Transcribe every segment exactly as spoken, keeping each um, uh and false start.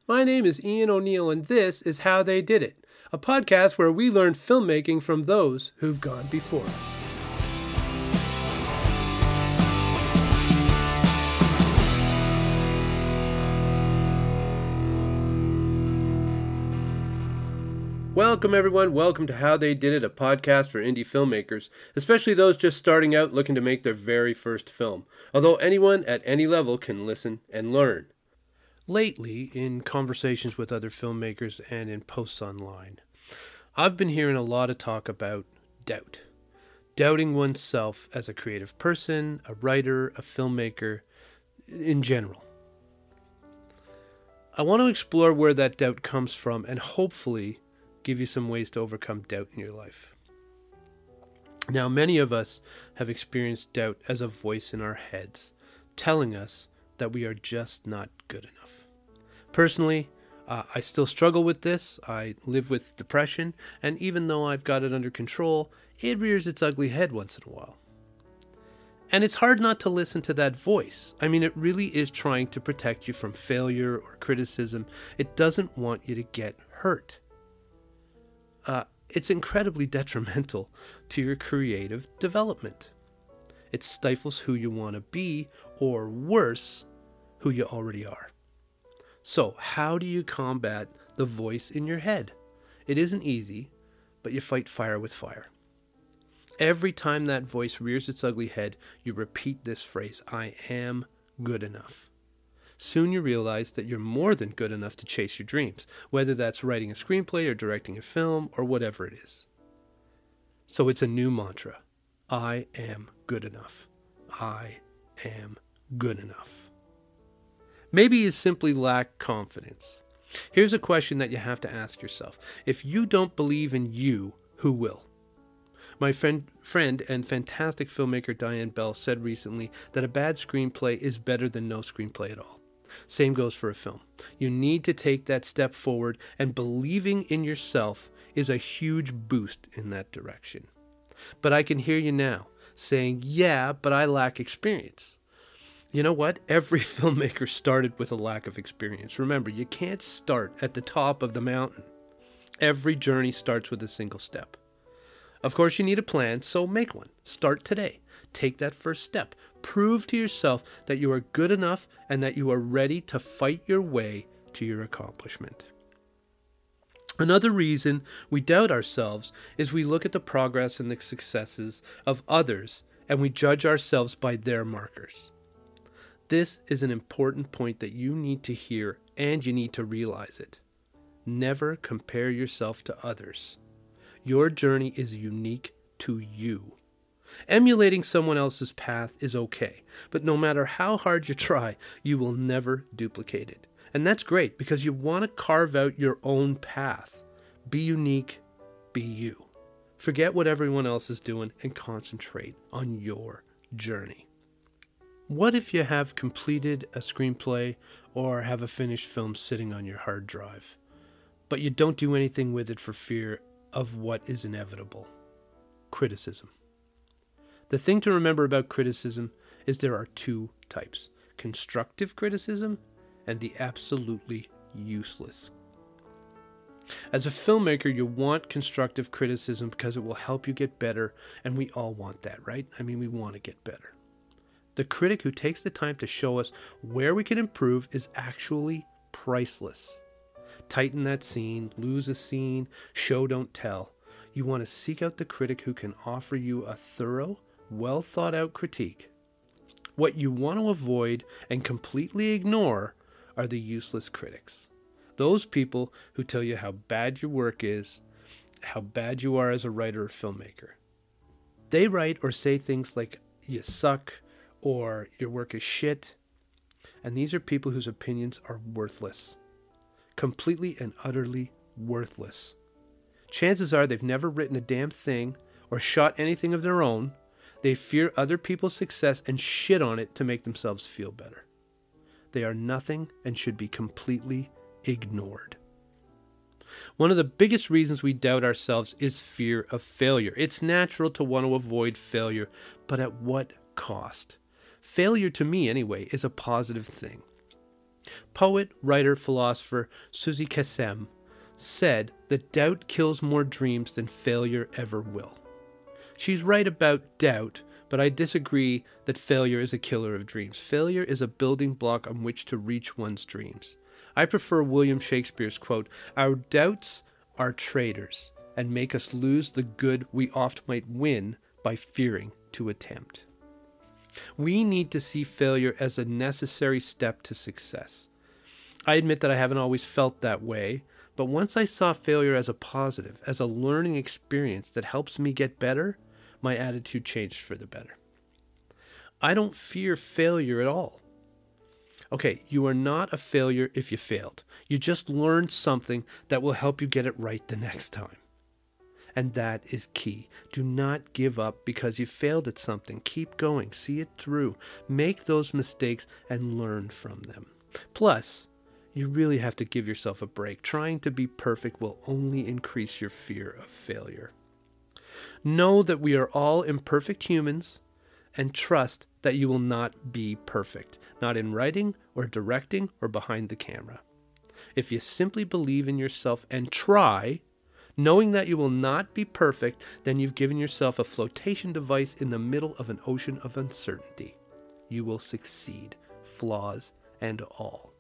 My name is Ian O'Neill, and this is How They Did It, a podcast where we learn filmmaking from those who've gone before us. Welcome, everyone. Welcome to How They Did It, a podcast for indie filmmakers, especially those just starting out looking to make their very first film, although anyone at any level can listen and learn. Lately, in conversations with other filmmakers and in posts online, I've been hearing a lot of talk about doubt. Doubting oneself as a creative person, a writer, a filmmaker, in general. I want to explore where that doubt comes from and hopefully give you some ways to overcome doubt in your life. Now, many of us have experienced doubt as a voice in our heads, telling us that we are just not good enough. Personally, uh, I still struggle with this. I live with depression, and even though I've got it under control, it rears its ugly head once in a while. And it's hard not to listen to that voice. I mean, it really is trying to protect you from failure or criticism. It doesn't want you to get hurt. Uh, it's incredibly detrimental to your creative development. It stifles who you want to be, or worse, who you already are. So, how do you combat the voice in your head? It isn't easy, but you fight fire with fire. Every time that voice rears its ugly head, you repeat this phrase, I am good enough. Soon you realize that you're more than good enough to chase your dreams, whether that's writing a screenplay or directing a film or whatever it is. So it's a new mantra. I am good enough. I am good enough. Maybe you simply lack confidence. Here's a question that you have to ask yourself. If you don't believe in you, who will? My friend, friend and fantastic filmmaker Diane Bell said recently that a bad screenplay is better than no screenplay at all. Same goes for a film. You need to take that step forward, and believing in yourself is a huge boost in that direction. But I can hear you now saying, yeah, but I lack experience. You know what? Every filmmaker started with a lack of experience. Remember, you can't start at the top of the mountain. Every journey starts with a single step. Of course, you need a plan, so make one. Start today. Take that first step. Prove to yourself that you are good enough and that you are ready to fight your way to your accomplishment. Another reason we doubt ourselves is we look at the progress and the successes of others and we judge ourselves by their markers. This is an important point that you need to hear and you need to realize it. Never compare yourself to others. Your journey is unique to you. Emulating someone else's path is okay, but no matter how hard you try, you will never duplicate it. And that's great because you want to carve out your own path. Be unique, be you. Forget what everyone else is doing and concentrate on your journey. What if you have completed a screenplay or have a finished film sitting on your hard drive, but you don't do anything with it for fear of what is inevitable? Criticism. The thing to remember about criticism is there are two types: constructive criticism and the absolutely useless. As a filmmaker, you want constructive criticism because it will help you get better, and we all want that, right? I mean, we want to get better. The critic who takes the time to show us where we can improve is actually priceless. Tighten that scene, lose a scene, show don't tell. You want to seek out the critic who can offer you a thorough, well thought out critique. What you want to avoid and completely ignore are the useless critics. Those people who tell you how bad your work is, how bad you are as a writer or filmmaker. They write or say things like, you suck, or your work is shit. And these are people whose opinions are worthless. Completely and utterly worthless. Chances are they've never written a damn thing or shot anything of their own. They fear other people's success and shit on it to make themselves feel better. They are nothing and should be completely ignored. One of the biggest reasons we doubt ourselves is fear of failure. It's natural to want to avoid failure, but at what cost? Failure, to me anyway, is a positive thing. Poet, writer, philosopher Suzy Kassem said that doubt kills more dreams than failure ever will. She's right about doubt, but I disagree that failure is a killer of dreams. Failure is a building block on which to reach one's dreams. I prefer William Shakespeare's quote, "Our doubts are traitors and make us lose the good we oft might win by fearing to attempt." We need to see failure as a necessary step to success. I admit that I haven't always felt that way, but once I saw failure as a positive, as a learning experience that helps me get better, my attitude changed for the better. I don't fear failure at all. Okay, you are not a failure if you failed. You just learned something that will help you get it right the next time. And that is key. Do not give up because you failed at something. Keep going. See it through. Make those mistakes and learn from them. Plus, you really have to give yourself a break. Trying to be perfect will only increase your fear of failure. Know that we are all imperfect humans and trust that you will not be perfect, not in writing or directing or behind the camera. If you simply believe in yourself and try, knowing that you will not be perfect, then you've given yourself a flotation device in the middle of an ocean of uncertainty. You will succeed, flaws and all.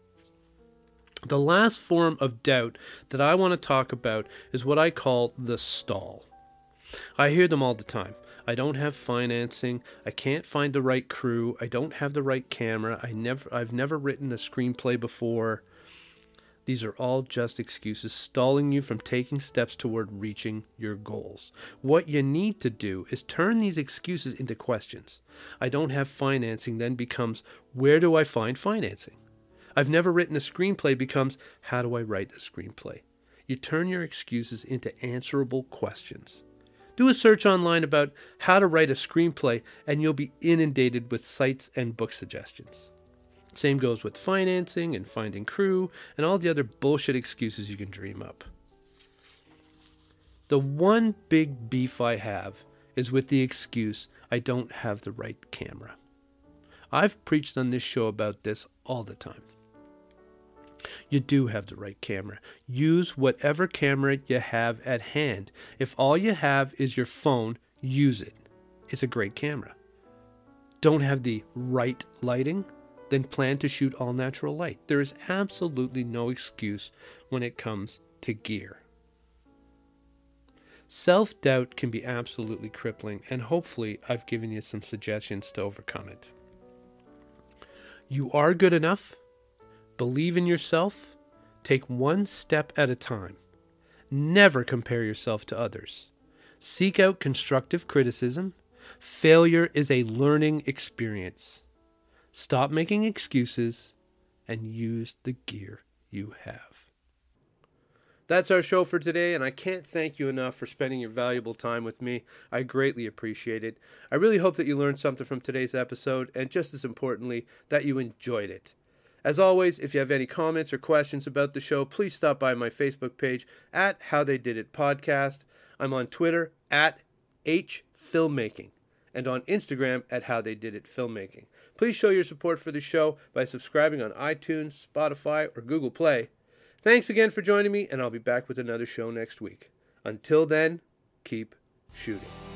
The last form of doubt that I want to talk about is what I call the stall. I hear them all the time. I don't have financing. I can't find the right crew. I don't have the right camera. I never, I've never written a screenplay before. These are all just excuses stalling you from taking steps toward reaching your goals. What you need to do is turn these excuses into questions. I don't have financing then becomes, where do I find financing? I've never written a screenplay becomes, how do I write a screenplay? You turn your excuses into answerable questions. Do a search online about how to write a screenplay and you'll be inundated with sites and book suggestions. Same goes with financing and finding crew and all the other bullshit excuses you can dream up. The one big beef I have is with the excuse, I don't have the right camera. I've preached on this show about this all the time. You do have the right camera. Use whatever camera you have at hand. If all you have is your phone, use it. It's a great camera. Don't have the right lighting? Then plan to shoot all natural light. There is absolutely no excuse when it comes to gear. Self-doubt can be absolutely crippling, and hopefully I've given you some suggestions to overcome it. You are good enough. Believe in yourself. Take one step at a time. Never compare yourself to others. Seek out constructive criticism. Failure is a learning experience. Stop making excuses and use the gear you have. That's our show for today, and I can't thank you enough for spending your valuable time with me. I greatly appreciate it. I really hope that you learned something from today's episode, and just as importantly, that you enjoyed it. As always, if you have any comments or questions about the show, please stop by my Facebook page at How They Did It Podcast. I'm on Twitter at H Filmmaking and on Instagram at How They Did It Filmmaking. Please show your support for the show by subscribing on iTunes, Spotify, or Google Play. Thanks again for joining me, and I'll be back with another show next week. Until then, keep shooting.